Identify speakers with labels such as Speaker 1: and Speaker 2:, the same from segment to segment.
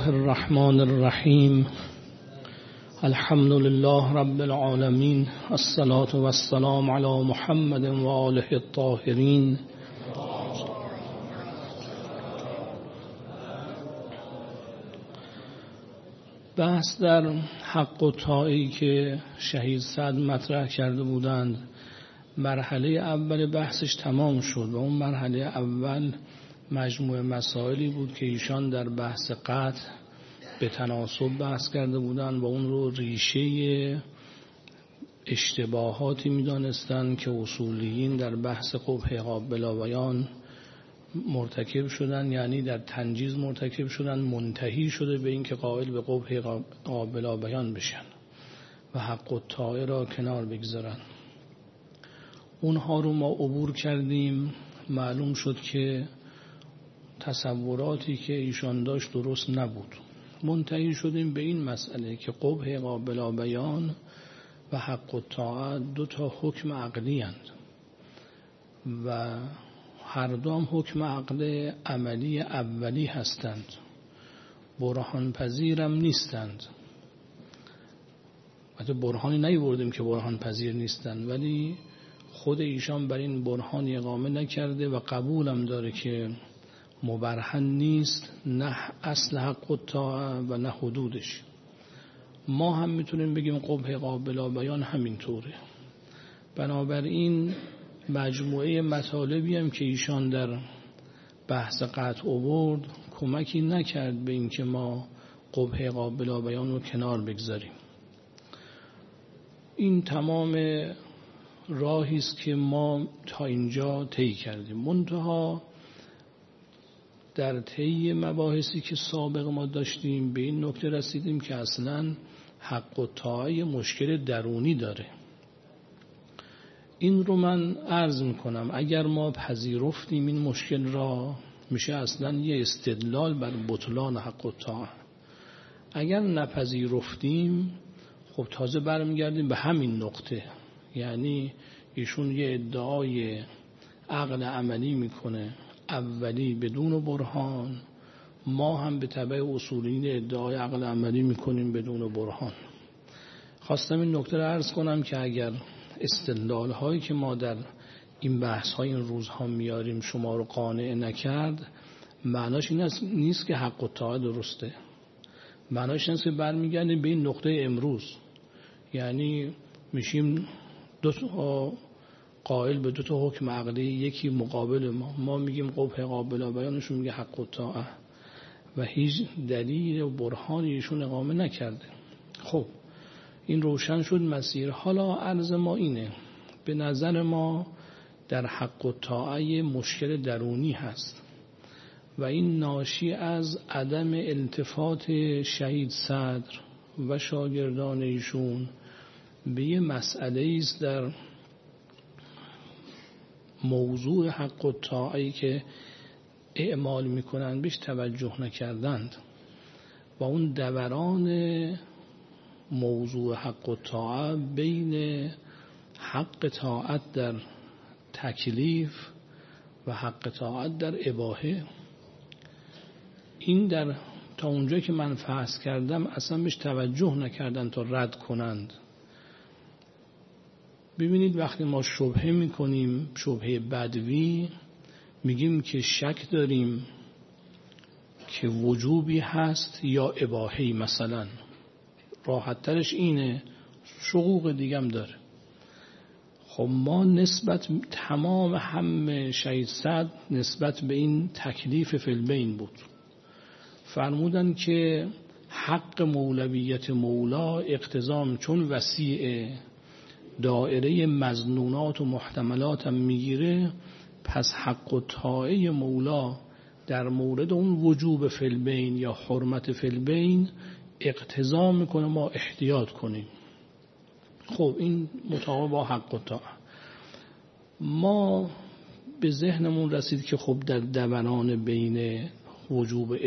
Speaker 1: الله الرحمن الرحیم. الحمد لله رب العالمین، الصلاة والسلام علی محمد و آله الطاهرین. بحث در حق و طاعه‌ای که شهید سعد مطرح کرده بودند، مرحله اول بحثش تمام شد و اون مرحله اول مجموعه مسائلی بود که ایشان در بحث قطع به تناسب بحث کرده بودند و اون رو ریشه اشتباهاتی می‌دانستند که اصولیین در بحث قبح بلا بیان مرتکب شدن، یعنی در تنجیز مرتکب شدن، منتهی شده به این که قائل به قبح بلا بیان بشن و حق و طاعه را کنار بگذارن. اونها رو ما عبور کردیم. معلوم شد که تصوراتی که ایشان داشت درست نبود. منتهی شدیم به این مسئله که قبح بلا بیان و حق و طاعه دو تا حکم عقلی هستند و هر دو هم حکم عقل عملی اولی هستند، برهان پذیرم نیستند. البته برهانی نیاوردیم که برهان پذیر نیستند، ولی خود ایشان بر این برهانی اقامه نکرده و قبولم داره که مبرهن نیست، نه اصل حق و طاعه و نه حدودش. ما هم میتونیم بگیم قبح بلا بیان همینطوره. بنابراین مجموعه مطالبی هم که ایشان در بحث قطع آورد کمکی نکرد به این که ما قبح بلا بیان رو کنار بگذاریم. این تمام راهی است که ما تا اینجا طی کردیم. منتها در طی مباحثی که سابق ما داشتیم به این نکته رسیدیم که اصلاً حق و طاعه مشکل درونی داره. این رو من عرض میکنم اگر ما پذیرفتیم این مشکل را، میشه اصلاً یه استدلال بر بطلان حق و طاعه. اگر نپذیرفتیم خب تازه برمیگردیم به همین نقطه. یعنی ایشون یه ادعای عقل عملی میکنه اولی بدون برهان، ما هم به تبع اصولین ادعای عقل عملی میکنیم بدون برهان. خواستم این نکته رو عرض کنم که اگر استدلال هایی که ما در این بحث های این روزها میاریم شما رو قانع نکرد، معناش این نیست که حق و طاعه درسته. معناش این است که برمیگردیم به این نقطه امروز. یعنی میشیم دو تا قائل به دو تا حکم عقلی، یکی مقابل ما میگیم قبح بلا بیانشون میگه حق و طاعه و هیچ دلیل و برهانی ایشون اقامه نکرده. خب این روشن شد مسیر. حالا عرض ما اینه، به نظر ما در حق و طاعه مشکل درونی هست و این ناشی از عدم التفات شهید صدر و شاگردان ایشون به یه مسئله است در موضوع حق و طاعه‌ای که اعمال میکنن بهش توجه نکردند و اون دوران موضوع حق و طاعه بین حق طاعت در تکلیف و حق طاعت در اباحه، این در تا اونجا که من فحص کردم اصلا بهش توجه نکردن تا رد کنند. ببینید وقتی ما شبهه میکنیم، شبهه بدوی، میگیم که شک داریم که وجوبی هست یا اباحه‌ای، مثلا راحت ترش اینه، شقوق دیگم داره. خب ما نسبت تمام هم شهید سعد نسبت به این تکلیف فی البین بود. فرمودن که حق مولویت مولا اقتضام چون وسیع دائره مظنونات و محتملات هم میگیره، پس حق و طاعه مولا در مورد اون وجوب فی البین یا حرمت فی البین اقتضا میکنه ما احتیاط کنیم. خب این مطابق با حق و طاعه. ما به ذهنمون رسید که خب در دوران بین وجوب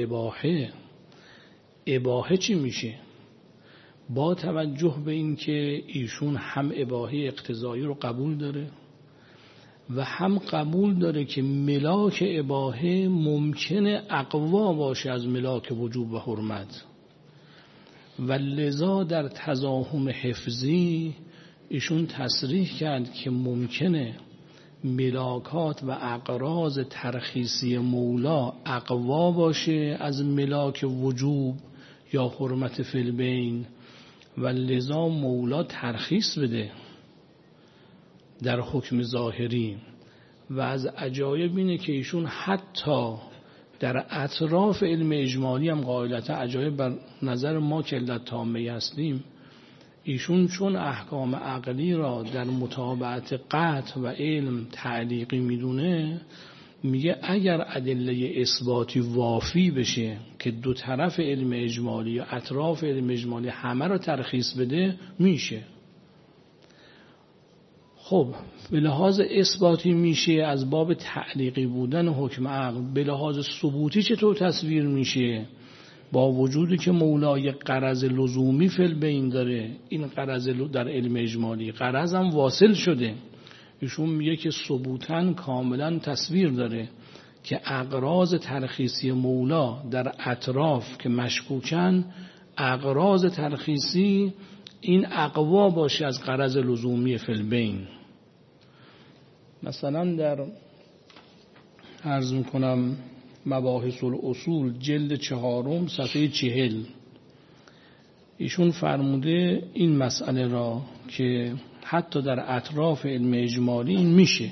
Speaker 1: اباحه چی میشه؟ با توجه به این که ایشون هم اباحه اقتضایی رو قبول داره و هم قبول داره که ملاک اباحه ممکنه اقوا باشه از ملاک وجوب و حرمت و لذا در تضاهم حفظی ایشون تصریح کرد که ممکنه ملاکات و اقراض ترخیصی مولا اقوا باشه از ملاک وجوب یا حرمت فی البین و لذا مولا ترخیص بده در حکم ظاهری. و از عجایب اینه که ایشون حتی در اطراف علم اجمالی هم قاعدتا عجایب بر نظر ما که علت تامه هستیم، ایشون چون احکام عقلی را در متابعت قطع و علم تعلیقی میدونه، میگه اگر ادله اثباتی وافی بشه که دو طرف علم اجمالی یا اطراف علم اجمالی همه را ترخیص بده میشه. خب به لحاظ اثباتی میشه از باب تعلیقی بودن حکم عقل، به لحاظ ثبوتی چطور تصویر میشه؟ با وجودی که مولای غرض لزومی فی البین داره، این غرض در علم اجمالی غرض هم واصل شده، ایشون میگه که ثبوتاً کاملا تصویر داره که اقراض ترخیصی مولا در اطراف که مشکوکن، اقراض ترخیصی این اقوا باشه از غرض لزومی فی البین. مثلا در عرض میکنم مباحث الاصول جلد 4 صفحه 40 ایشون فرموده این مسئله را که حتی در اطراف علم اجمالی این میشه.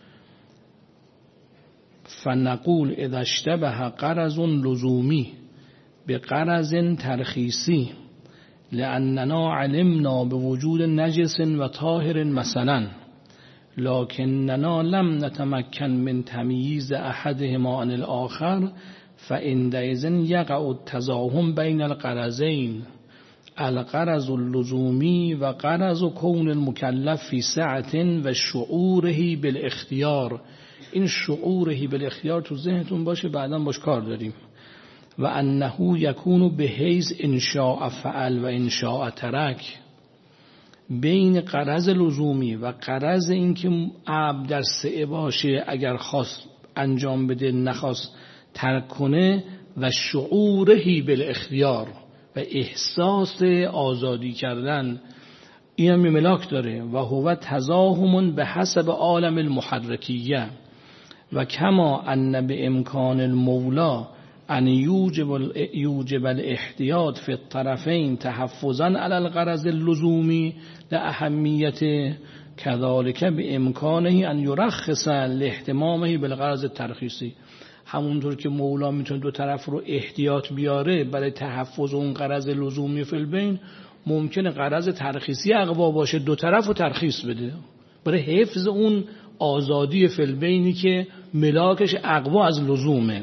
Speaker 1: فنقول اذا اشتبه غرض لزومی به غرض ترخیصی لأننا علمنا بوجود نجس و طاهر مثلا لكننا لم نتمكن من تمييز احدهما عن الاخر فعندئذ يقع التزاحم بين الغرضين الغرض اللزومی و غرض كون المكلف في سعة و شعوره بالاختیار. این شعوره بالاختیار تو ذهنتون باشه، بعدا باش کار داریم. و انه یکون بحیث انشاء فعل و انشاء ترک، بین غرض لزومی و غرض این که عبد در سعه باشه، اگر خواست انجام بده نخواست ترک کنه، و شعوره بالاختیار و احساس آزادی کردن، این هم ملاک داره. و هو تزاحم به حسب عالم المحرکیه و کما ان به امکان المولا ان یوجب الاحتیاط فی الطرفین تحفظا علی الغرض اللزومی لاهمیت کذالک به امکانه ان یرخص لاهتمامه بالغرض الترخیصی. همونطور که مولا میتونه دو طرف رو احتیاط بیاره برای تحفظ اون غرض لزومی فی البین، ممکنه غرض ترخیصی اقوا باشه دو طرف رو ترخیص بده برای حفظ اون آزادی فی البینی که ملاکش اقوا از لزومه.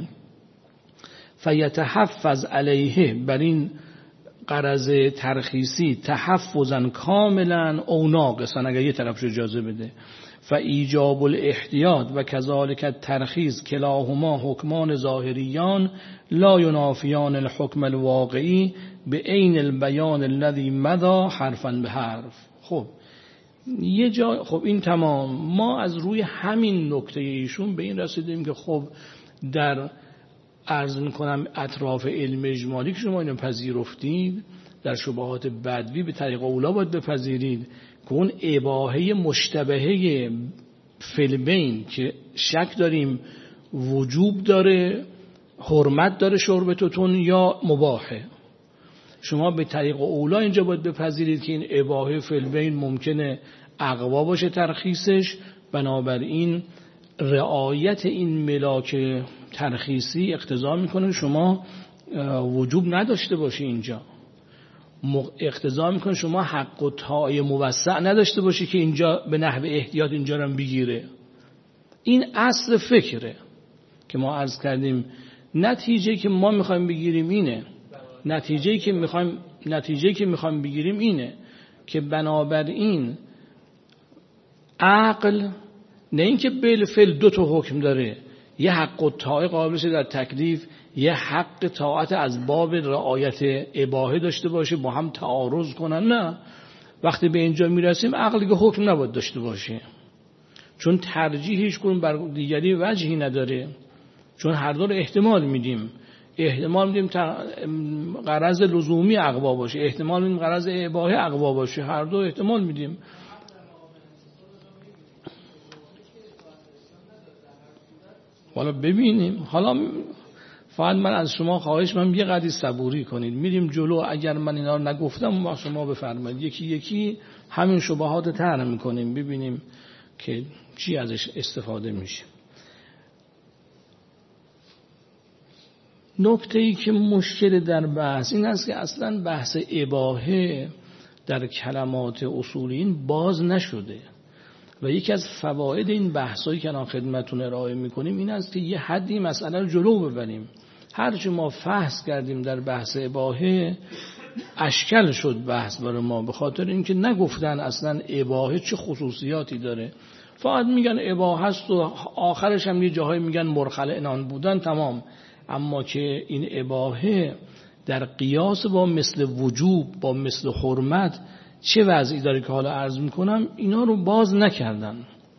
Speaker 1: فیتحفظ علیه، بر این غرض ترخیصی تحفظا کاملا او ناقصا اگر یه طرفش اجازه بده. فایجاب الاحتیاط و کذالک الترخیص کلاهما حکمان ظاهریان لا ینافیان الحکم الواقعی به عین البیان الذی مضی حرفا به حرف. خب یه جا، خب این تمام، ما از روی همین نکته ایشون به این رسیدیم که خب در عرض میکنم اطراف علم اجمالی که شما اینو پذیرفتید، در شبهات بدوی به طریق اولا باید بپذیرید که اون اباحه مشتبهه فی البین که شک داریم وجوب داره، حرمت داره شربتتون یا مباحه، شما به طریق اولا اینجا باید بپذیرید که این اباحه فی البین ممکنه اقوا باشه ترخیصش، بنابراین رعایت این ملاک ترخیصی اقتضا میکنه شما وجوب نداشته باشی، اینجا اقتضا میکنه شما حق و طاعه موسع نداشته باشی که اینجا به نحو احتیاط اینجا رو بگیره. این اصل فکره که ما عرض کردیم. نتیجه که ما میخوایم بگیریم اینه، نتیجه که میخوایم بگیریم اینه که بنابراین عقل نه اینکه بالفعل دو تا حکم داره، یه حق و طاعه قابلش در تکلیف، یه حق طاعت از باب رعایت اباحه داشته باشه با هم تعارض کنن. نه، وقتی به اینجا میرسیم عقل که حکم نباید داشته باشه، چون ترجیح هیچ کدوم بر دیگری وجهی نداره، چون هر دو رو احتمال میدیم. احتمال میدیم غرض لزومی اقوا باشه، احتمال میدیم غرض اباحه اقوا باشه، هر دو احتمال میدیم. حالا ببینیم. حالا فقط من از شما خواهش من یه قدری صبوری کنید، میریم جلو. اگر من اینا رو نگفتم با شما بفرمایید، یکی یکی همین شبهات طرح میکنیم، ببینیم که چی ازش استفاده میشه. نکته ای که مشکل در بحث این است که اصلا بحث اباحه در کلمات اصولین باز نشده و یکی از فواید این بحثایی که الان خدمتتون ارائه میکنیم این است که یه حدی مسئله رو جلو ببریم. هرچی ما فحص کردیم در بحث اباحه اشکال شد بحث برای ما، به خاطر اینکه نگفتن اصلا اباحه چه خصوصیاتی داره. فقط میگن اباحه است و آخرش هم یه جاهای میگن مرخل عنان بودن، تمام. اما که این اباحه در قیاس با مثل وجوب، با مثل حرمت چه وضعی داره که حالا عرض میکنم، اینا رو باز نکردن.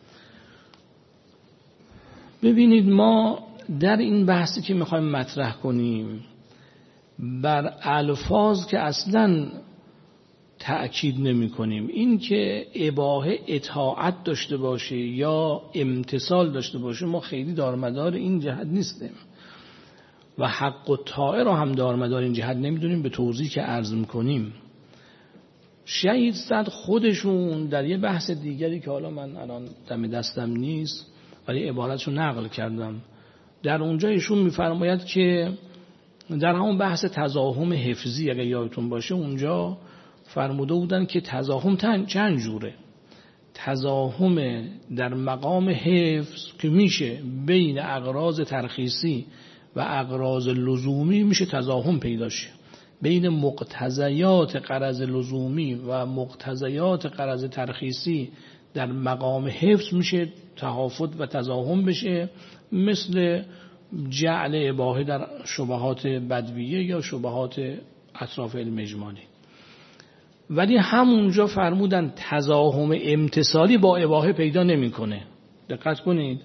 Speaker 1: ببینید ما در این بحثی که میخوایم مطرح کنیم بر الفاظ که اصلا تأکید نمی کنیم، این که اباحه اطاعت داشته باشه یا امتثال داشته باشه ما خیلی دارمدار این جهت نیستیم و حق و طاعه رو هم دارمدار این جهت نمیدونیم به توضیح که عرض میکنیم. شهید صد خودشون در یه بحث دیگری که حالا من الان دم دستم نیست ولی عبارتشو نقل کردم، در اونجا ایشون میفرماید که در همون بحث تزاحم حفظی اگه یادتون باشه اونجا فرموده بودن که تزاحم چند جوره. تزاحم در مقام حفظ که میشه بین اغراض ترخیصی و اغراض لزومی میشه تزاحم پیدا شه، بین مقتضیات غرض لزومی و مقتضیات غرض ترخیصی در مقام حفظ میشه تحافظ و تزاحم بشه، مثل جعل اباحه در شبهات بدویه یا شبهات اطراف علم اجمالی. ولی همونجا فرمودن تزاحم امتصالی با اباحه پیدا نمیکنه. دقت کنید،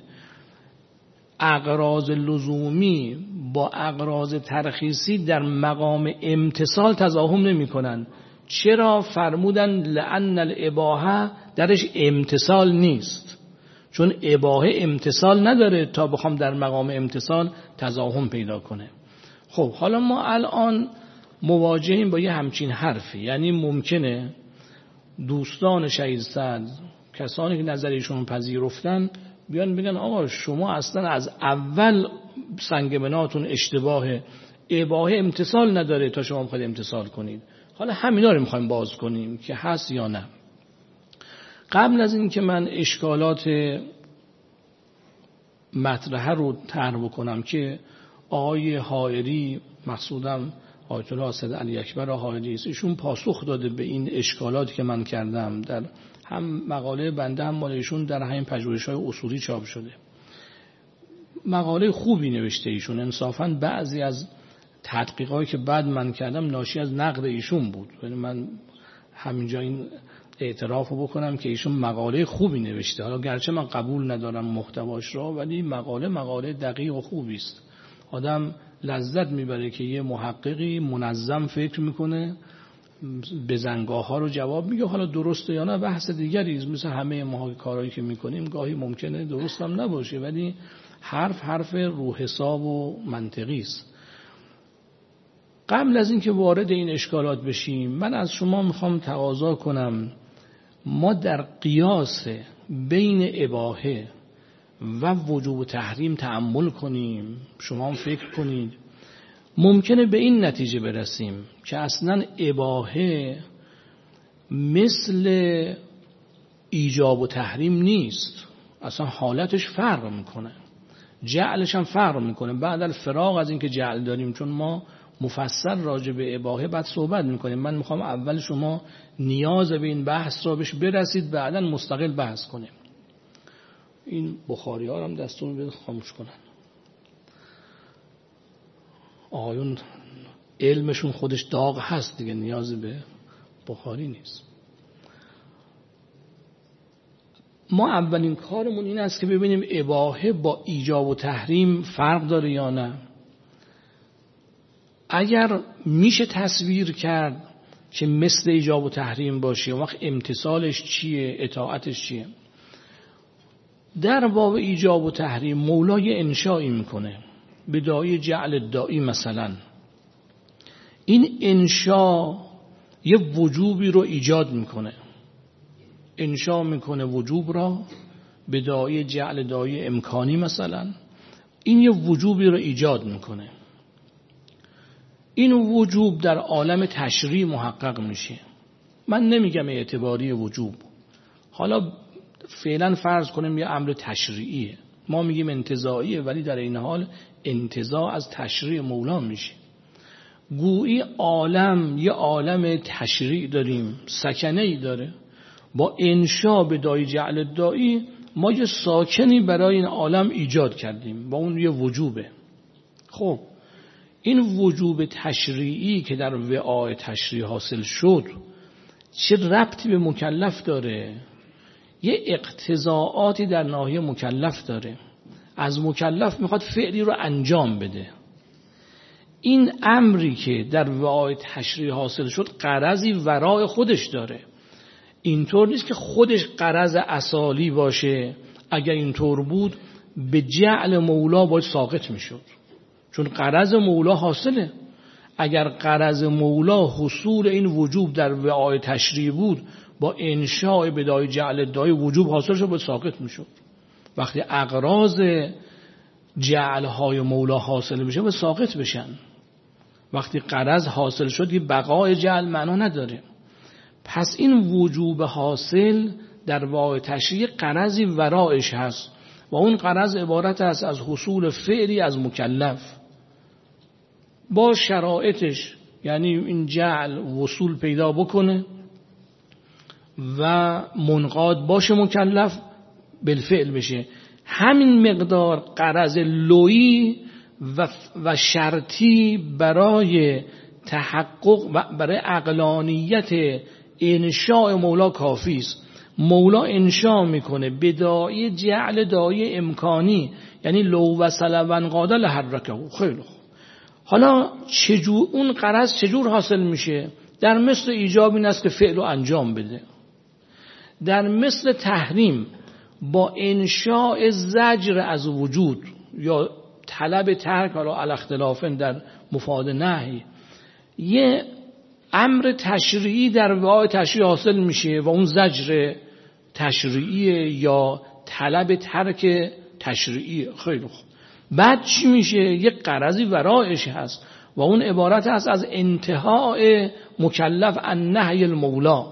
Speaker 1: اغراض لزومی با اغراض ترخیصی در مقام امتصال تزاحم نمی کنن. چرا؟ فرمودن لأن الاباحه درش امتصال نیست، چون اباحه امتصال نداره تا بخوام در مقام امتصال تزاحم پیدا کنه. خب حالا ما الان مواجهیم با یه همچین حرفی، یعنی ممکنه دوستان شهید سعد، کسانی که نظریشون پذیرفتن، بیان بگن آقا شما اصلا از اول سنگ بناتون اشتباهه، اباحه امتصال نداره تا شما میخواید امتصال کنید. حالا همینا رو میخوایم باز کنیم که هست یا نه. قبل از این که من اشکالات مطرحه رو طرح بکنم که آقای حائری، مقصودم آیت الله سید علی اکبر حائری است، ایشون پاسخ داده به این اشکالاتی که من کردم، در هم مقاله بنده هم مال ایشون در همین پژوهش‌های اصولی چاپ شده. مقاله خوبی نوشته ایشون، انصافاً بعضی از تحقیقاتی که بعد من کردم ناشی از نقد ایشون بود. یعنی من همینجا این اعترافو بکنم که ایشون مقاله خوبی نوشته. حالا گرچه من قبول ندارم محتواش را، ولی مقاله دقیق و خوبی است. آدم لذت میبره که یه محققی منظم فکر میکنه، بزنگاه ها رو جواب میگه. حالا درسته یا نه بحث دیگری است، مثل همه ما کارهایی که میکنیم گاهی ممکنه درست هم نباشه، ولی حرف رو حساب و منطقی است. قبل از اینکه وارد این اشکالات بشیم، من از شما میخوام تقاضا کنم ما در قیاس بین اباحه و وجوب و تحریم تأمل کنیم. شما هم فکر کنید، ممکنه به این نتیجه برسیم که اصلا اباحه مثل ایجاب و تحریم نیست، اصلا حالتش فرق میکنه، جعلش هم فرق میکنه. بعد الفراغ از این که جعل داریم، چون ما مفصل راجع به اباحه بعد صحبت میکنیم، من میخوام اول شما نیاز به این بحث را بهش برسید، بعدا مستقل بحث کنیم. این بخاری ها هم دستور بده خاموش کنن. آقایون علمشون خودش داغ هست دیگه، نیاز به بخاری نیست. ما اولین کارمون این است که ببینیم اباحه با ایجاب و تحریم فرق داره یا نه. اگر میشه تصویر کرد که مثل ایجاب و تحریم باشه، اون وقت امتثالش چیه، اطاعتش چیه؟ در باب ایجاب و تحریم مولا یه انشایی میکنه، بدایه جعل الدائی مثلا. این انشا یه وجوبی رو ایجاد میکنه، انشا میکنه وجوب را، بدایه جعل دائی امکانی مثلا. این یه وجوبی رو ایجاد میکنه. این وجوب در عالم تشریع محقق میشه. من نمیگم اعتباری وجوب، حالا فعلا فرض کنیم یه امر تشریعیه، ما میگیم انتزاعیه، ولی در این حال انتزاع از تشریع مولا میشه. گویی عالم یه عالم تشریع داریم، سکنه‌ای داره، با انشا بدایه جعل الدائی ما یه ساکنی برای این عالم ایجاد کردیم، با اون یه وجوبه. خب این وجوب تشریعی که در وعاء تشریع حاصل شد چه ربطی به مکلف داره؟ یه اقتضاعاتی در ناحیه مکلف داره. از مکلف میخواد فعلی رو انجام بده. این امری که در وعاء تشریع حاصل شد غرضی ورای خودش داره. اینطور نیست که خودش غرض اصالی باشه. اگر اینطور بود به جعل مولا باید ساقط میشد، چون غرض مولا حاصله. اگر غرض مولا حصول این وجوب در وعاء تشریع بود، با انشاء بدایه جعل الدائی وجوب حاصل شد، باید ساقط میشد. وقتی اغراض جعلهای مولا حاصل بشه باید ساقط بشن. وقتی غرض حاصل شد یه بقای جعل معنا نداره. پس این وجوب حاصل در وعاء تشریع غرضی ورایش هست و اون غرض عبارت است از حصول فعلی از مکلف با شرایطش، یعنی این جعل وصول پیدا بکنه و منقاد باشه مکلف بالفعل بشه. همین مقدار غرض لویی و شرطی برای تحقق و برای عقلانیت انشاء مولا کافی است. مولا انشاء میکنه بدایه جعل دایه امکانی، یعنی لو و سلبن قادل لحرکه. خیلی خوب، حالا چجور اون غرض چجور حاصل میشه؟ در مثل ایجاب این است که فعل رو انجام بده. در مثل تحریم با انشاء زجر از وجود یا طلب ترک، حالا علی اختلاف در مفاد نهی، یه امر تشریعی در وعاء تشریع حاصل میشه و اون زجر تشریعی یا طلب ترک تشریعی. خیلی خوب، بعد چی میشه؟ یه غرضی ورایش هست و اون عبارت هست از انتهاء مکلف عن نهی المولا.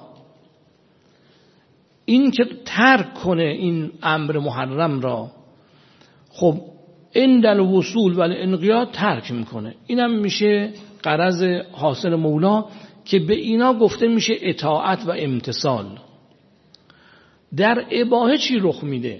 Speaker 1: این که ترک کنه این امر محرم را، خب عند الوصول و الانقیاد ترک میکنه. اینم میشه غرض حاصل مولا که به اینا گفته میشه اطاعت و امتثال. در اباحه چی رخ میده؟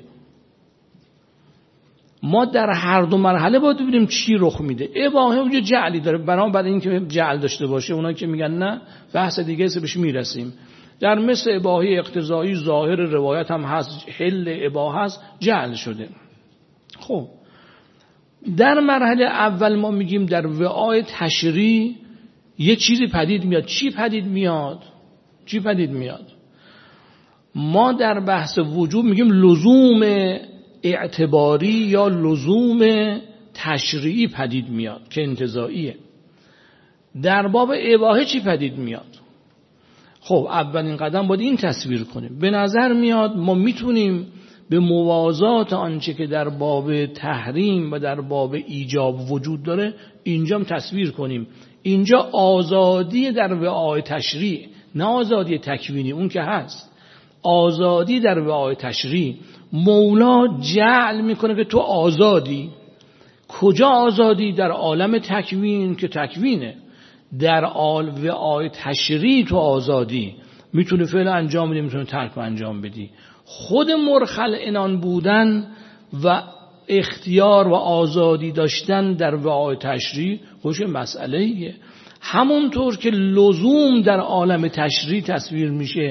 Speaker 1: ما در هر دو مرحله باید ببینیم چی رخ میده. اباحه اونجا جعلی داره، برای اینکه جعل داشته باشه. اونا که میگن نه، بحث دیگه است بهش میرسیم. در مثل اباحه اقتضایی ظاهر روایت هم هست، حل اباحه هست، جعل شده. خب در مرحله اول ما میگیم در وعاء تشریع یه چیزی پدید میاد. چی پدید میاد؟ ما در بحث وجوب میگیم لزوم اعتباری یا لزوم تشریعی پدید میاد که انتزاعیه. در باب اباحه چی پدید میاد؟ خب اولین قدم باید این تصویر کنیم. به نظر میاد ما میتونیم به موازات آنچه که در باب تحریم و در باب ایجاب وجود داره اینجا هم تصویر کنیم. اینجا آزادی در وعاء تشریع، نه آزادی تکوینی، اون که هست. آزادی در وعاء تشریع، مولا جعل میکنه که تو آزادی. کجا آزادی؟ در عالم تکوین که تکوینه. در وعاء تشریع تو آزادی، میتونه فعل انجام بدی، میتونه ترک انجام بدی. خود مرخل عنان بودن و اختیار و آزادی داشتن در وعاء تشریع خوش مسئله‌ایه. همونطور که لزوم در عالم تشریع تصویر میشه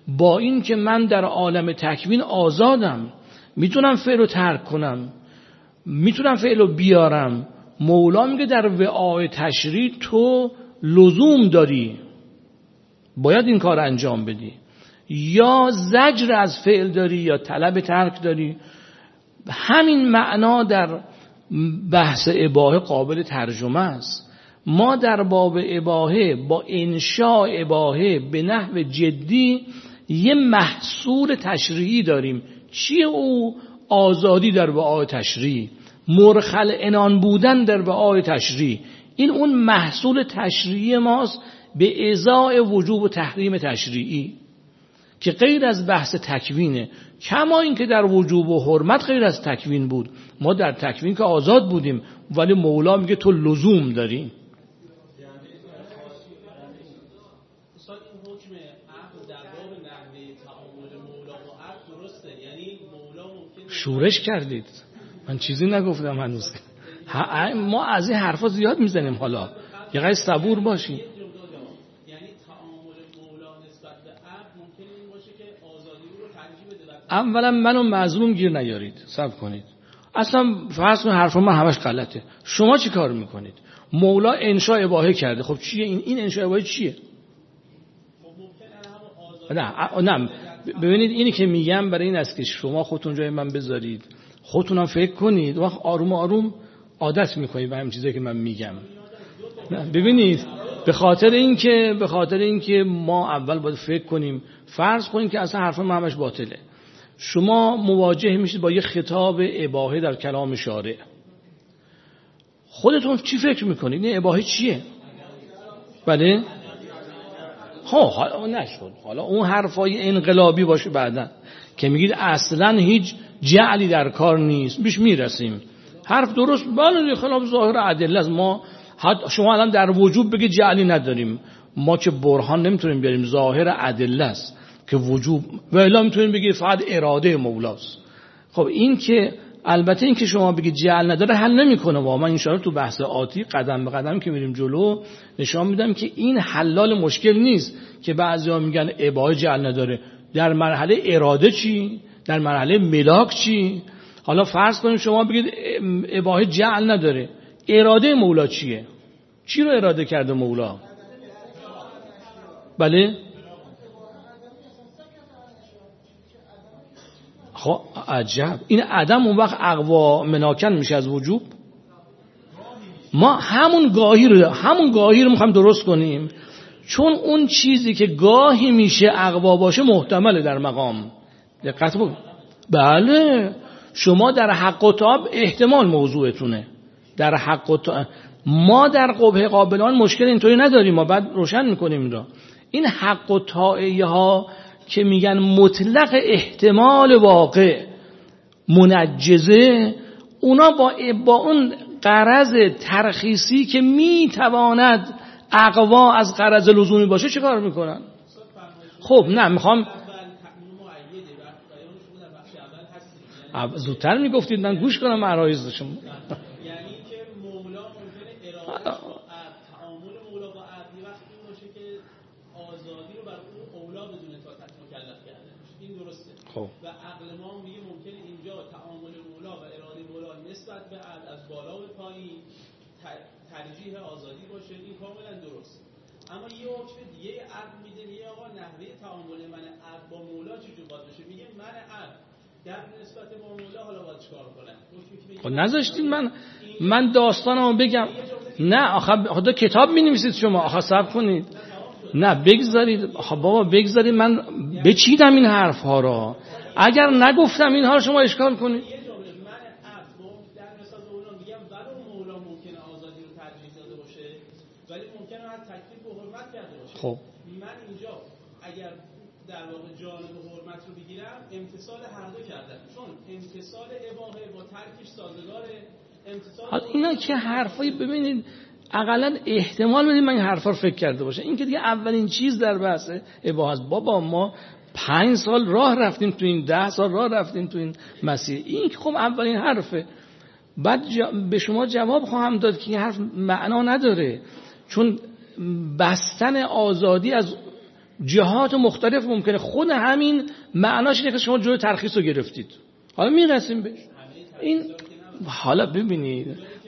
Speaker 1: با این که من در عالم تکوین آزادم، میتونم فعل رو ترک کنم، میتونم فعل رو بیارم. مولا میگه در وعای تشریع تو لزوم داری، باید این کار انجام بدی، یا زجر از فعل داری یا طلب ترک داری. همین معنا در بحث اباحه قابل ترجمه است. ما در باب اباحه با انشاء اباحه به نحو جدی یه محصول تشریعی داریم. چیه او؟ آزادی در وعای تشریع، مرخل عنان بودن در وعای تشریع. این اون محصول تشریعی ماست به ازای وجوب و تحریم تشریعی که غیر از بحث تکوینه. کما این که در وجوب و حرمت غیر از تکوین بود، ما در تکوین که آزاد بودیم، ولی مولا میگه تو لزوم داری. شورش کردید، من چیزی نگفتم هنوز. ما از این حرفا زیاد میزنیم، حالا یه قدر صبور باشیم.
Speaker 2: یعنی تعامل مولا نسبت به عبد ممکنه این باشه که آزادی رو ترجیح بده.
Speaker 1: اولا منو مظلوم گیر نیارید، صبر کنید. اصلا فرض کنید حرف من همش غلطه. شما چی کار میکنید؟ مولا انشاء اباحه کرده، خب چیه این انشاء اباحه چیه؟ نه ببینید، اینی که میگم برای این است که شما خودتون جای من بذارید، خودتونم فکر کنید، وقت آروم آروم عادت میکنید به همین چیزایی که من میگم. ببینید، به خاطر اینکه ما اول باید فکر کنیم. فرض کنیم که اصلا حرف من همش باطله. شما مواجه میشید با یه خطاب اباحه در کلام شارع، خودتون چی فکر میکنید؟ این اباحه چیه؟ بله؟ حالا نشد، حالا اون حرفای انقلابی باشه بعداً که میگید اصلا هیچ جعلی در کار نیست، بیش میرسیم. حرف درست، بله خلاف ظاهر ادله است. ما شما الان در وجوب بگید جعلی نداریم، ما که برهان نمیتونیم بیاریم، ظاهر ادله است که وجوب، و الا میتونیم بگید فقط اراده مولاست. خب این که البته این که شما بگید جعل نداره حل نمیکنه. و من ان شاءالله تو بحث آتی قدم به قدم که میریم جلو نشان میدم که این حلال مشکل نیست که بعضیا میگن اباحه جعل نداره. در مرحله اراده چی؟ در مرحله ملاک چی؟ حالا فرض کنیم شما بگید اباحه جعل نداره، اراده مولا چیه؟ چی رو اراده کرده مولا؟ بله؟ خب عجب، این عدم اون وقت اقوا مناکن میشه از وجوب. ما همون گاهی رو میخوایم درست کنیم، چون اون چیزی که گاهی میشه اقوا باشه محتمله در مقام. دقت بکن. بله شما در حق و طاب احتمال موضوعتونه، در حق و طاب. ما در قبح قابلان مشکل اینطوری نداریم، ما بعد روشن میکنیم این را. این حق و طاعیه ها که میگن مطلق احتمال واقع منجزه، اونا با اون غرض ترخیصی که میتواند اقوا از غرض لزومی باشه چه کار میکنن؟ خب نه میخوام زودتر میگفتید من گوش کنم عرایض شما.
Speaker 2: یعنی که مولا ممکنه اراده تعامل مولا با عبد وقتی باشه که آزادی رو بر اون اولا بدون طاقت مکلف کرده. این درسته.
Speaker 1: خب
Speaker 2: و عقل ما میگه ممکنه اینجا تعامل مولا و اراده مولا نسبت به عبد از بالا به پایین ترجیح آزادی باشه. این کاملا درست. اما یه حکم دیگه عبد میده، میگه آقا نحوه تعامل من عبد با مولا چجوری باید بشه؟ میگه من عبد در نسبت با مولا حالا باید چیکار کنم؟
Speaker 1: خب نذاشتین من داستانمو بگم. نه آخه کتاب می‌نویسید شما، آخه صبر کنید. نه بگذارید، آخه بابا بگذارید من بچیدم این حرف‌ها را. اگر نگفتم اینها رو شما اشکال کنید. خب
Speaker 2: من اینجا اگر در واقع جانب حرمت رو بگیرم امتصال هر دو کردم، چون امتصال اباحه با ترکش سازگاره. امتصال
Speaker 1: اینا که حرفایی ببینید اقلا احتمال بدید من این حرفا رو فکر کرده باشه. این که دیگه اولین چیز در بحث اباحه است. بابا ما 5 سال راه رفتیم تو این، 10 سال راه رفتیم تو این مسیر. این که خب اولین حرفه. بعد به شما جواب خواهم داد که این حرف معنا نداره، چون بستن آزادی از جهات مختلف ممکنه. خود همین معناش اینه که شما جلوی ترخیص رو گرفتید. حالا میرسیم بهش. این حالا ببینید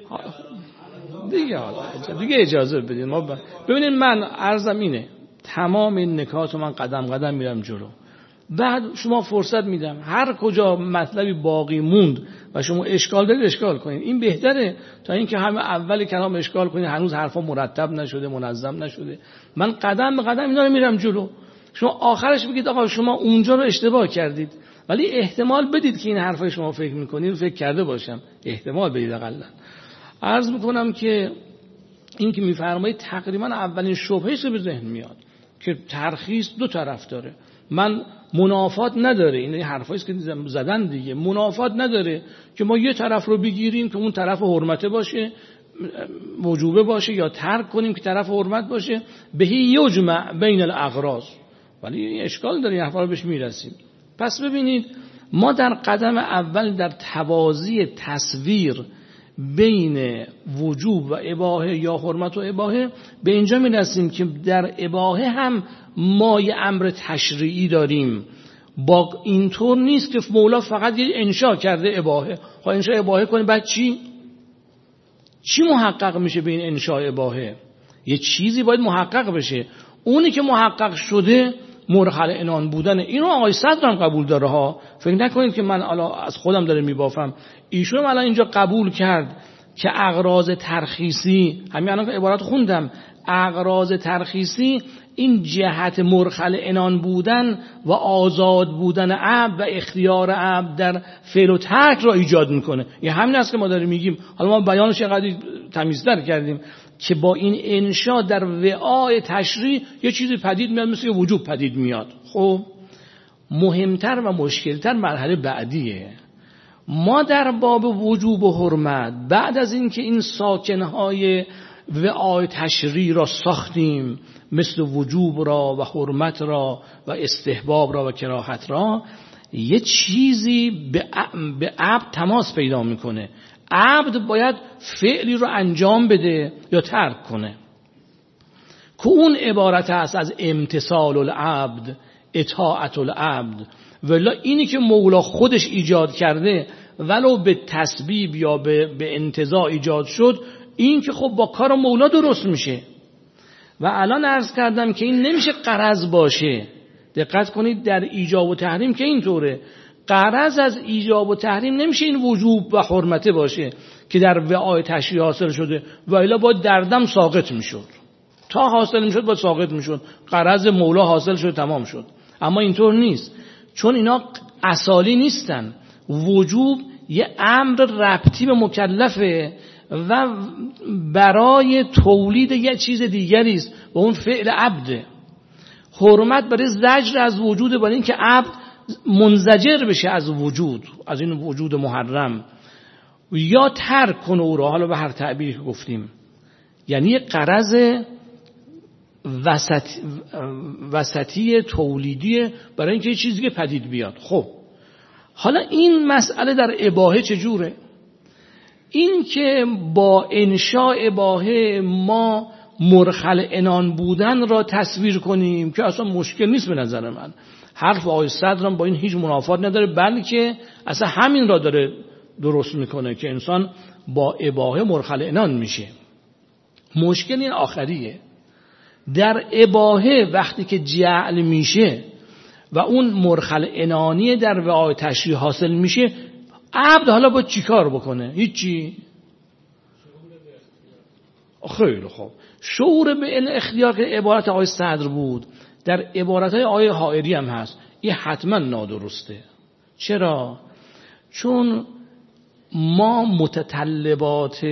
Speaker 1: دیگه اجازه بدید ما ببینید من عرضم اینه تمام این نکات رو من قدم قدم میرم جلو، بعد شما فرصت میدم هر کجا مطلبی باقی موند و شما اشکال دارید اشکال کنید. این بهتره تا اینکه همه اول کلام اشکال کنید هنوز حرفا مرتب نشده منظم نشده. من قدم به قدم اینا رو میرم جلو، شما آخرش بگید آقا شما اونجا رو اشتباه کردید، ولی احتمال بدید که این حرفای شما فکر میکنید فکر کرده باشم، احتمال بدید. اقلا عرض میکنم که این که میفرمایید تقریبا اولین شبههش به ذهن میاد که ترخیص دو طرف داره. من منافات نداره، این حرفایی است که زدن دیگه، منافات نداره که ما یه طرف رو بگیریم که اون طرف حرمته باشه وجوبه باشه یا ترک کنیم که طرف حرمت باشه، بهی یجمع بین الاغراض. ولی این اشکال داره، این حرفا رو بهش میرسیم. پس ببینید ما در قدم اول در توازی تصویر بین وجوب و اباحه یا حرمت و اباحه به اینجا میرسیم که در اباحه هم ما یه امر تشریعی داریم. با اینطور نیست که مولا فقط یه انشاء کرده اباحه، انشاء اباحه کنه بعد چی محقق میشه به این انشاء اباحه؟ یه چیزی باید محقق بشه، اونی که محقق شده مرحل عنان بودن. اینو آقای صدر هم قبول داره ها، فکر نکنید که من الان از خودم داره میبافم. ایشون الان اینجا قبول کرد که اغراض ترخیصی، همین الان که عبارت خوندم، اغراض ترخیصی این جهت مرحل عنان بودن و آزاد بودن عبد و اختیار عبد در فعل و ترک را ایجاد میکنه. این همین است که ما داریم میگیم. حالا ما بیانش اینقدر تمیزتر کردیم که با این انشاء در وعای تشریع یه چیزی پدید میاد مثل یه وجوب پدید میاد. خب مهمتر و مشکلتر مرحله بعدیه. ما در باب وجوب و حرمت بعد از اینکه این ساکنهای وعای تشریع را ساختیم مثل وجوب را و حرمت را و استحباب را و کراهت را، یه چیزی به عبد تماس پیدا میکنه. عبد باید فعلی رو انجام بده یا ترک کنه که اون عبارت است از امتثال العبد اطاعت العبد. ولی اینی که مولا خودش ایجاد کرده ولو به تسبیب یا به انتزاع ایجاد شد، این که خب با کار مولا درست میشه. و الان عرض کردم که این نمیشه غرض باشه. دقت کنید در ایجاب و تحریم که اینطوره، غرض از ایجاب و تحریم نمیشه این وجوب و حرمته باشه که در وعای تشریع حاصل شده و الا باید دردم ساقط میشد. تا حاصل میشد باید ساقط میشد، غرض مولا حاصل شد تمام شد. اما اینطور نیست، چون اینا اصالی نیستن. وجوب یه امر ربطی به مکلفه و برای تولید یه چیز دیگری است و اون فعل عبده. حرمت برای زجر از وجود، برای اینکه عبد منزجر بشه از وجود، از این وجود محرم، یا ترک کنه او را، حالا به هر تعبیری که گفتیم. یعنی غرض وسطی تولیدی برای اینکه یه چیزی که پدید بیاد. خب حالا این مسئله در اباحه چجوره؟ این که با انشاء اباحه ما مرحل عنان بودن را تصویر کنیم که اصلا مشکل نیست به نظر من. حرف آقای صدرم با این هیچ منافات نداره، بلکه اصلا همین را داره درست میکنه که انسان با اباحه مرحل عنان میشه. مشکل این آخریه. در اباحه وقتی که جعل میشه و اون مرحل عنانی در وعای تشریع حاصل میشه، عبد حالا باید چی کار بکنه؟ هیچی. خیلی خوب. شعور به اختیار که عبارت آقای صدر بود، در عبارتهای آقای حائری هم هست. این حتما نادرسته. چرا؟ چون ما متطلبات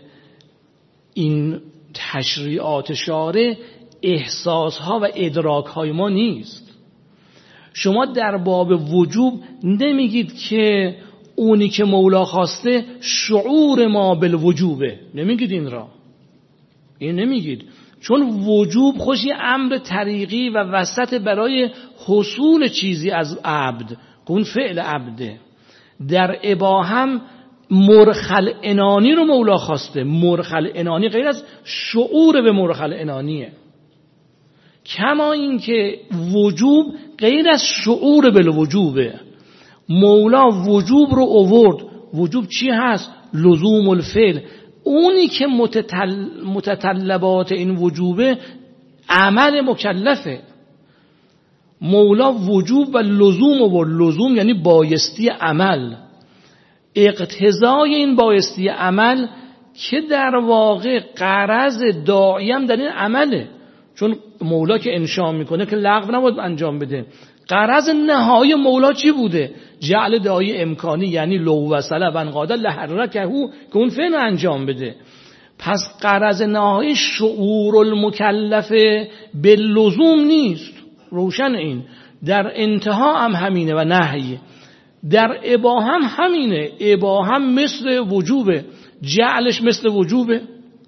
Speaker 1: این تشریعات شارع احساسها و ادراکهای ما نیست. شما در باب وجوب نمیگید که اونی که مولا خواسته شعور ما بالوجوبه، نمیگید این را، این نمیگید، چون وجوب خوش یه امر طریقی و وسط برای حصول چیزی از عبد که اون فعل عبده. در اباهم مرحل عنانی رو مولا خواسته. مرحل عنانی غیر از شعور به مرحل عنانیه کما این که وجوب غیر از شعور بالوجوبه. مولا وجوب رو آورد. وجوب چی هست؟ لزوم الفعل. اونی که متطلبات این وجوبه عمل مکلفه. مولا وجوب و لزوم آورد. لزوم یعنی بایستی عمل، اقتضای این بایستی عمل که در واقع غرض داعی هم در این عمله. چون مولا که انشا میکنه که لغو نباید انجام بده. غرض نهایی مولا چی بوده؟ جعل داعی امکانی، یعنی لو وصله و انقاده لحرکه که اون فعل انجام بده. پس غرض نهایی شعور المکلفه به لزوم نیست. روشن این در انتها هم همینه و نهی. در اباحه هم همینه. اباحه هم مثل وجوبه، جعلش مثل وجوبه.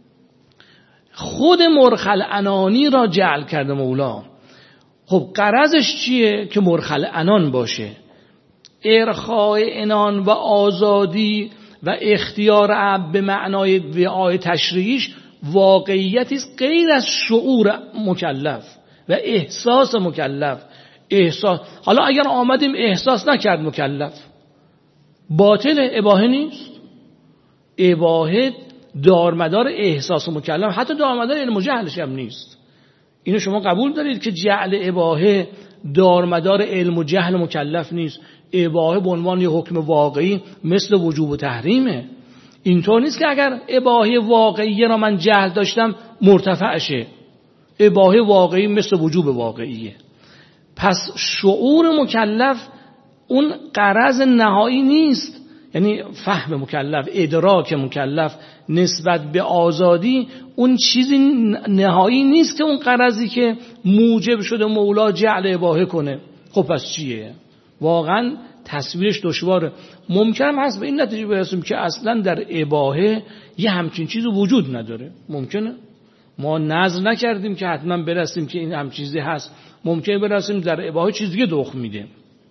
Speaker 1: خود مرخل عنانی را جعل کرده مولا. خب غرضش چیه؟ که مرخل عنان باشه. ارخاء عنان و آزادی و اختیار عبد به معنای وعای تشریعیش واقعیتی است غیر از شعور مکلف و احساس مکلف. احساس، حالا اگر آمدیم احساس نکرد مکلف، باطل اباحه نیست. اباحه دارمدار احساس مکلف، حتی دارمدار علم و جهلش هم نیست. اینو شما قبول دارید که جعل اباحه دارمدار علم و جهل مکلف نیست. اباحه به عنوان یه حکم واقعی مثل وجوب و تحریمه. اینطور نیست که اگر اباحه واقعی را من جهل داشتم مرتفع شه. اباحه واقعی مثل وجوب واقعیه. پس شعور مکلف اون غرض نهایی نیست، یعنی فهم مکلف، ادراک مکلف نسبت به آزادی اون چیزی نهایی نیست که اون غرضی که موجب شده مولا جعل اباحه کنه. خب پس چیه؟ واقعا تصویرش دشواره. ممکن هست به این نتیجه برسیم که اصلا در اباحه یه همچین چیزی وجود نداره. ممکنه ما نظر نکردیم که حتما برسیم که این همچین چیزی هست. ممکنه برسیم در اباحه چیز دیگه دخل میده.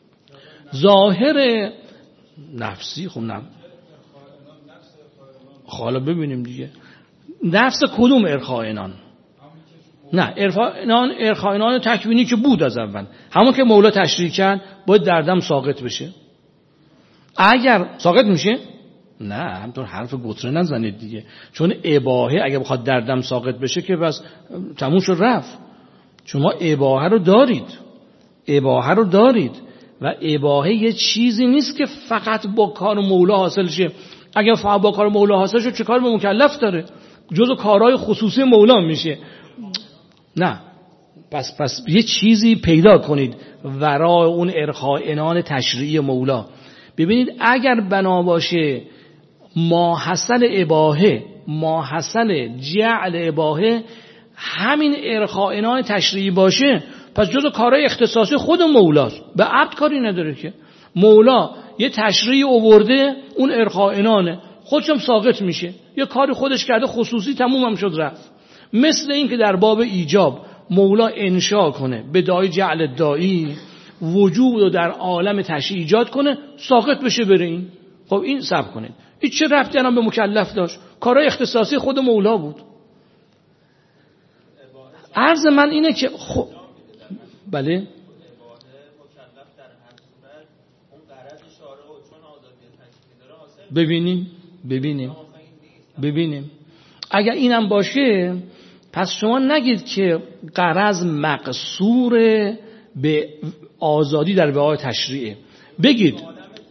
Speaker 1: ظاهر نفسی خب نه. حالا ببینیم دیگه نفس کدوم ارخائنان؟ نه ارخائنان تکوینی که بود از اول، همون که مولا تشریح کرد باید دردم ساقط بشه. اگر ساقط میشه نه همطور حرف گتره نزنید دیگه، چون اباحه اگر بخواد دردم ساقط بشه که بس تموم شد رفت. شما اباحه رو دارید و اباحه یه چیزی نیست که فقط با کار مولا حاصل شه. اگر فقط با کار مولا حاصل شه چه کار به مکلف داره؟ جزو کارهای خصوصی مولا میشه. نه پس یه چیزی پیدا کنید ورای اون ارخائنان تشریعی مولا. ببینید اگر بنا باشه ما حصل اباحه، ما حصل جعل اباحه همین ارخائنان تشریعی باشه، پس جزو کارهای اختصاصی خود مولاست، به عبد کاری نداره که. مولا یه تشریعی آورده اون ارخائنانه، خودشم ساقط میشه، یه کاری خودش کرده خصوصی تموم هم شد رفت. مثل این که در باب ایجاب مولا انشا کنه به داعی جعل داعی وجود رو در عالم تشریع ایجاد کنه ساقط بشه بره این. خب این صبر کنید، این چه ربطی الان به مکلف داشت؟ کارهای اختصاصی خود مولا بود. عرض من اینه که خب بله ببینیم اگر اینم باشه پس شما نگید که غرض مقصور به آزادی در وعای تشریعه. بگید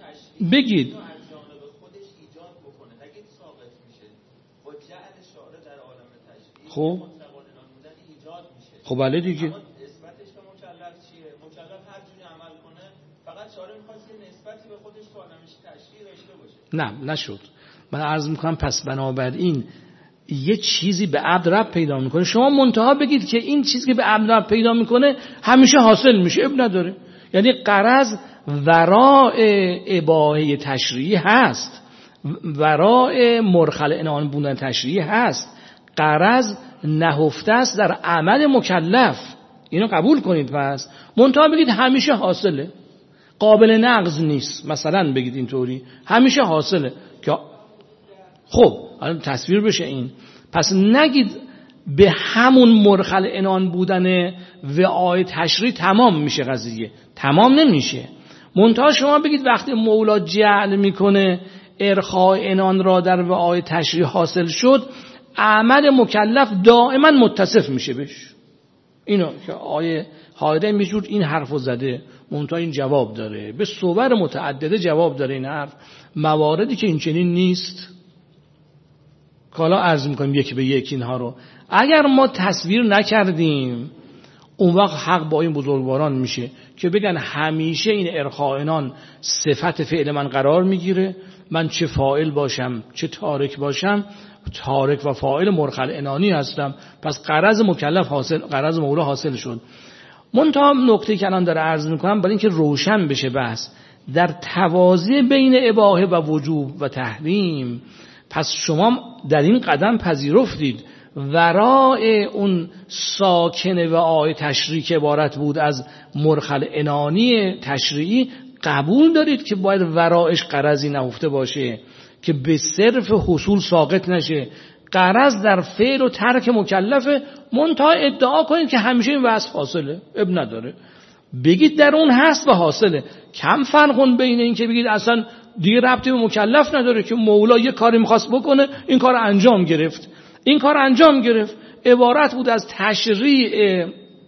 Speaker 1: خب بله دیگه.
Speaker 2: نسبتش به مکلف چیه؟ مکلف هر جوری عمل کنه، فقط شارع می‌خواد یه نسبتی به خودش تو عالمش تشریع داشته باشه.
Speaker 1: نه نشد. من عرض میکنم پس بنابراین یه چیزی به عبد رب پیدا میکنه، شما منتها بگید که این چیزی که به عبد رب پیدا میکنه همیشه حاصل میشه، اب نداره. یعنی غرض وراء اباحه تشریعی هست، وراء مرخل عنان بودن تشریعی هست، غرض نهفته است در عمل مکلف. اینو قبول کنید. پس منتها بگید همیشه حاصله، قابل نقض نیست، مثلا بگید اینطوری همیشه حاصله که خب الان تصویر بشه این. پس نگید به همون مرخل عنان بودن وعای تشریع تمام میشه قضیه. تمام نمیشه. منتها شما بگید وقتی مولا جعل میکنه ارخاء عنان را در وعای تشریع حاصل شد، عمل مکلف دائما متصف میشه بهش. اینو که آیه هایده میشود این حرفو زده، منتها این جواب داره، به صور متعدده جواب داره این حرف. مواردی که این چنین نیست کالا عرض میکنیم یک به یک اینها رو اگر ما تصویر نکردیم، اون وقت حق با این بزرگواران میشه که بگن همیشه این ارخاء عنان صفت فعل من قرار میگیره، من چه فاعل باشم چه تارک باشم، تارک و فاعل مرخل عنانی هستم، پس غرض مکلف حاصل، غرض مولا حاصل شد. منتها نکته که الان داره عرض میکنم برای اینکه روشن بشه بحث در توازی بین اباحه و وجوب و تحریم، پس شما در این قدم پذیرفتید ورای اون ساکن و آیه تشریعی که عبارت بود از مرخل عنانی تشریعی قبول دارید که باید ورایش غرضی نهفته باشه که به صرف حصول ساقط نشه، غرض در فعل و ترک مکلفه. منتها ادعا کنید که همیشه این وصف حاصله، اب نداره، بگید در اون هست و حاصله. کم فرقون بین این که بگید اصلا دیگه ربطی به مکلف نداره که مولا یه کاری میخواست بکنه این کار انجام گرفت، این کار انجام گرفت، عبارت بود از تشریع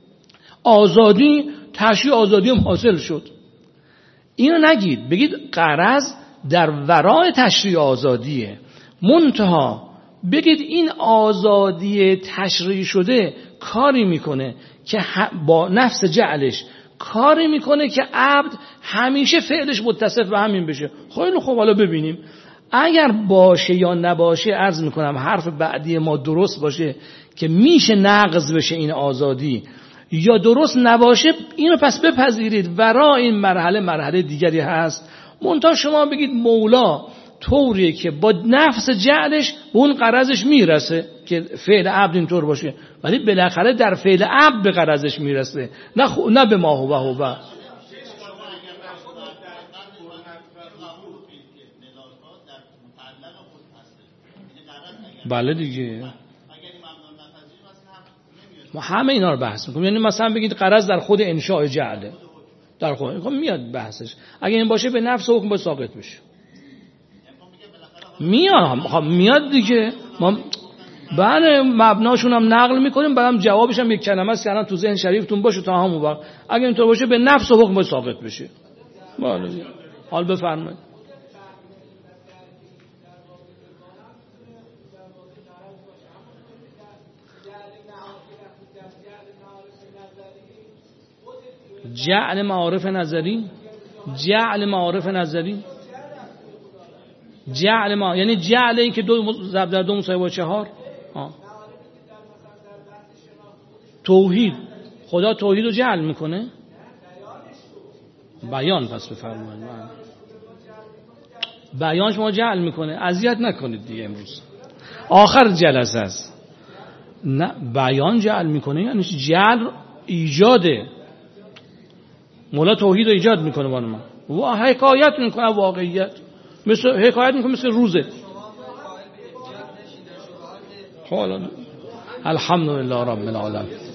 Speaker 1: آزادی، تشریع آزادی هم حاصل شد. اینو نگید، بگید غرض در ورای تشریع آزادیه. منتها بگید این آزادی تشریع شده کاری میکنه که با نفس جعلش کاری میکنه که عبد همیشه فعلش متصف به همین بشه. خیلی خوب، حالا ببینیم اگر باشه یا نباشه. عرض میکنم حرف بعدی ما درست باشه که میشه نقض بشه این آزادی، یا درست نباشه اینو پس بپذیرید ورای این مرحله دیگری هست. منتها شما بگید مولا طوریه که با نفس جعلش به اون غرضش میرسه که فعل عبد اینطور باشه، ولی بالاخره در فعل عبد به غرضش میرسه، نه به ما هو هو. بله دیگه، ما همه اینا رو بحث میکنیم. یعنی مثلا بگید غرض در خود انشاء جعله، در خود میاد بحثش، اگه این باشه به نفس حکم با ساقط بشه، میاد دیگه. ما بله مبناشون هم نقل میکنیم، بعدم جوابش هم یک کلمه است که الان تو ذهن شریفتون باشه تا همون وقت، اگه اینطور باشه به نفس حکم با ساقط بشه. بله حال بفرمایید. جعل معارف نظری، جعل معارف نظری، جعل ما یعنی جعل این که دو ضرب در دو مساوی با 4. توحید، خدا توحید رو جعل میکنه، بیان پس بفرمایید. بیان شما جعل میکنه، اذیت نکنید دیگه، امروز آخر جلسه است. نه بیان جعل میکنه یعنی جعل ایجاده، مولا توحید رو ایجاد میکنه با من و حکایت میکنه واقعیت، مثل حکایت میکنه مثل روزه. حالا الحمدلله رب العالمین.